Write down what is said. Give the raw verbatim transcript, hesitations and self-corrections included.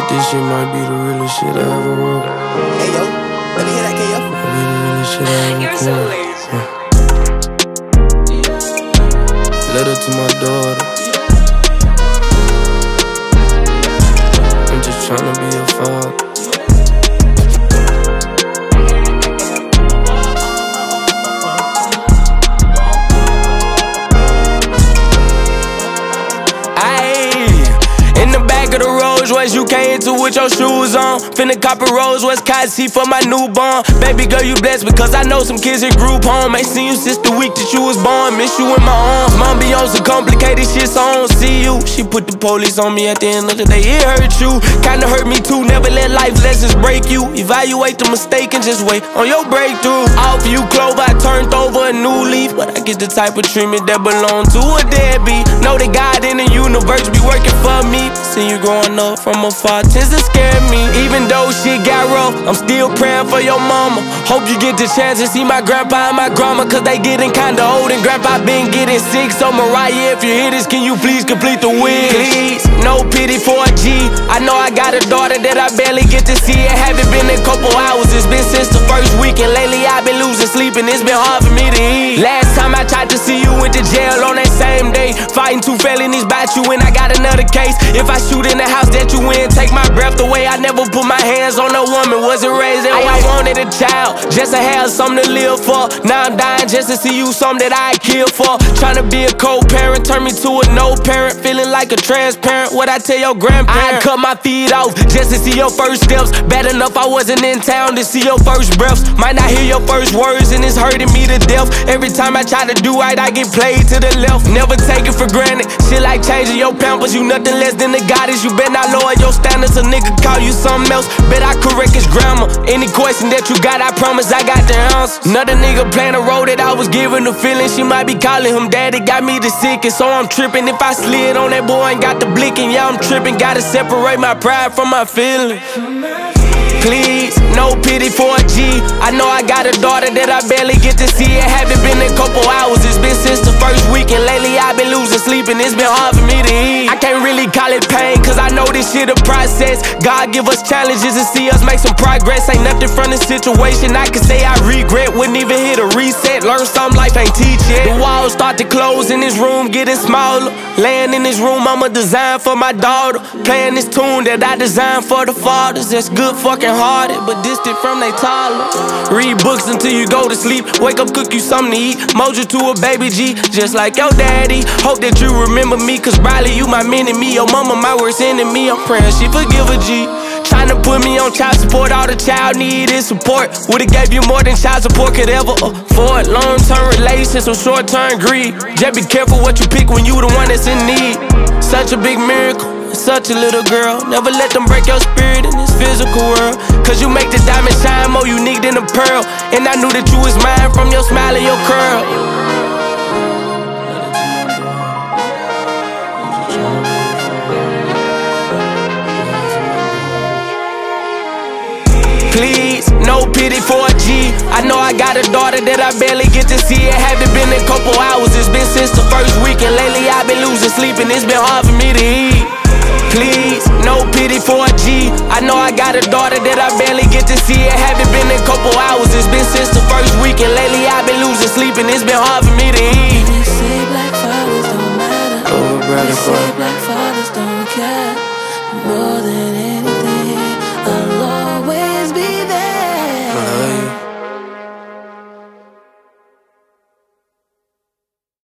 This shit might be the realest shit I ever wrote. Hey yo, let me hear that, K Yo. Might be the realest shit I ever You're so recorded. lazy. Uh. Letter to my daughter. I'm just tryna be a father. Royce, you came into with your shoes on. Finna cop a Rolls Royce Cotton seat for my newborn. Baby girl, you blessed because I know some kids in group home. Ain't seen you since the week that you was born. Miss you in my arms. Mom be on some complicated shit, so I don't see you. She put the police on me at the end of the day. It hurt you, kinda hurt me too. Never let life lessons break you. Evaluate the mistake and just wait on your breakthrough. Off you, Clover, I turned over a new leaf, but I get the type of treatment that belong to a deadbeat. Know that God in the universe be working for me. See you growing up from afar tends to scare me. Even though shit got rough, I'm still praying for your mama. Hope you get the chance to see my grandpa and my grandma, cause they getting kinda old and grandpa been getting sick. So Mariah, if you hear this, can you please complete the wish? Please, no pity for a G. I know I got a daughter that I barely get to see. It haven't been a couple hours, it's been since the first week, and lately I've been losing sleep and it's been hard for me to eat. Last time I tried to see you, went to jail on that same day. Fighting two felonies about you and I got another case. If I shoot in the house that you in, take my breath away. I never put my hands on a woman, wasn't raised that way. I wanted a child, just to have something to live for. Now I'm dying just to see you, something that I'd kill for. Trying to be a co-parent, turn me to a no-parent. Feeling like a transparent, what I tell your grandparent. I cut my feet off, just to see your first steps. Bad enough I wasn't in town to see your first breaths. Might not hear your first words and it's hurting me to death. Every time I try to do right, I get played to the left. Never take it for granted, shit like changing your pampers. You nothing less than a goddess, you better not lower your standards. A nigga call you something else, bet I correct his grammar. Any question that you got, I promise I got the answer. Another nigga playing a role that I was giving the feeling. She might be calling him daddy, got me the sickest, so I'm tripping. If I slid on that boy and got the blicking, yeah I'm tripping. Gotta separate my pride from my feelings. Please, no pity for a G. I know I got a daughter that I barely get to see. It haven't been a couple hours, it's been since the first week, and lately I've been losing sleep and it's been hard for me to eat. I can't really call it pain, cause I know this shit a process. God give us challenges and see us make some progress. Ain't nothing from the situation I can say I regret. Wouldn't even hit a reset, learn something life ain't teach yet. The walls start to close in this room, getting smaller. Laying in this room, I'm a design for my daughter. Playing this tune that I designed for the fathers. That's good fucking hearted, but distant from they toddler. Read books until you go to sleep. Wake up, cook you something to eat. Mold you to a baby G, just like your daddy. Hope that you remember me, cause probably you my mini-me. Your mama my worst enemy, I'm praying she forgive a G. Tryna put me on child support, all the child need is support. Would've gave you more than child support could ever afford. Long-term relations, some short-term greed. Just be careful what you pick when you the one that's in need. Such a big miracle, such a little girl. Never let them break your spirit in this physical world, cause you make the diamond shine more unique than a pearl. And I knew that you was mine from your smile and your curl. Please, no pity for a G. I know I got a daughter that I barely get to see. It haven't been a couple hours, it's been since the first week, and lately I've been losing sleep and it's been hard for me to eat. Please, no pity for a G. I know I got a daughter that I barely get to see. It haven't been a couple hours, it's been since the first week, and lately I've been losing sleep and it's been hard for me to eat. They say black fathers don't matter. They say black fathers don't care more than